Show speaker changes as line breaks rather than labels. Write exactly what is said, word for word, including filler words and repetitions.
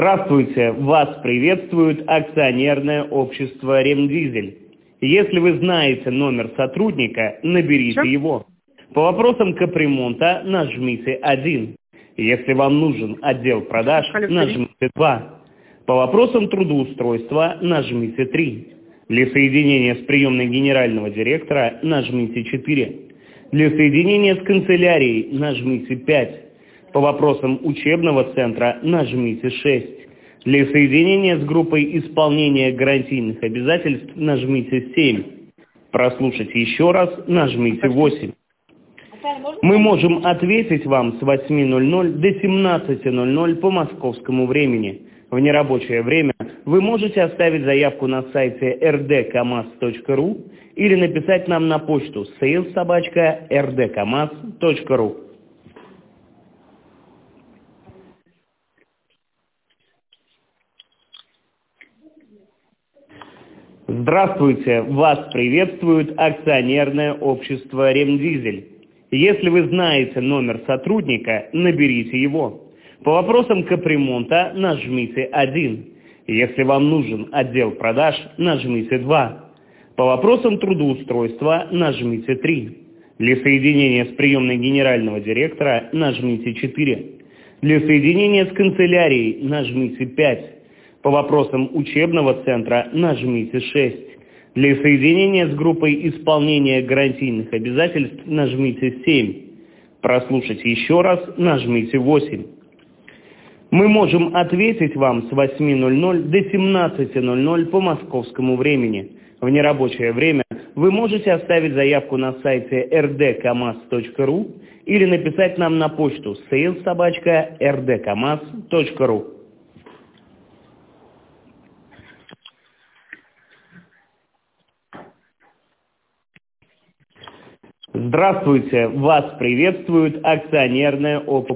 Здравствуйте! Вас приветствует акционерное общество «Ремдизель». Если вы знаете номер сотрудника, наберите
Что?
его. По вопросам капремонта нажмите один. Если вам нужен отдел продаж,
Алло, повтори.
нажмите два. По вопросам трудоустройства нажмите три. Для соединения с приемной генерального директора нажмите четыре. Для соединения с канцелярией нажмите пять. По вопросам учебного центра нажмите шесть. Для соединения с группой исполнения гарантийных обязательств нажмите семь. Прослушать еще раз нажмите восемь. Мы можем ответить вам с восьми ноль-ноль до семнадцати ноль-ноль по московскому времени. В нерабочее время вы можете оставить заявку на сайте эр дэ камаз точка ру или написать нам на почту сейлс собака эр дэ камаз точка ру. Здравствуйте! Вас приветствует акционерное общество «Ремдизель». Если вы знаете номер сотрудника, наберите его. По вопросам капремонта нажмите один. Если вам нужен отдел продаж, нажмите два. По вопросам трудоустройства нажмите три. Для соединения с приемной генерального директора нажмите четыре. Для соединения с канцелярией нажмите пять. По вопросам учебного центра нажмите шесть. Для соединения с группой исполнения гарантийных обязательств нажмите семь. Прослушать еще раз нажмите восемь. Мы можем ответить вам с восьми ноль-ноль до семнадцати ноль-ноль по московскому времени. В нерабочее время вы можете оставить заявку на сайте эр дэ камаз точка ру или написать нам на почту сейлс собака эр дэ камаз точка ру. Здравствуйте! Вас приветствует акционерное общество.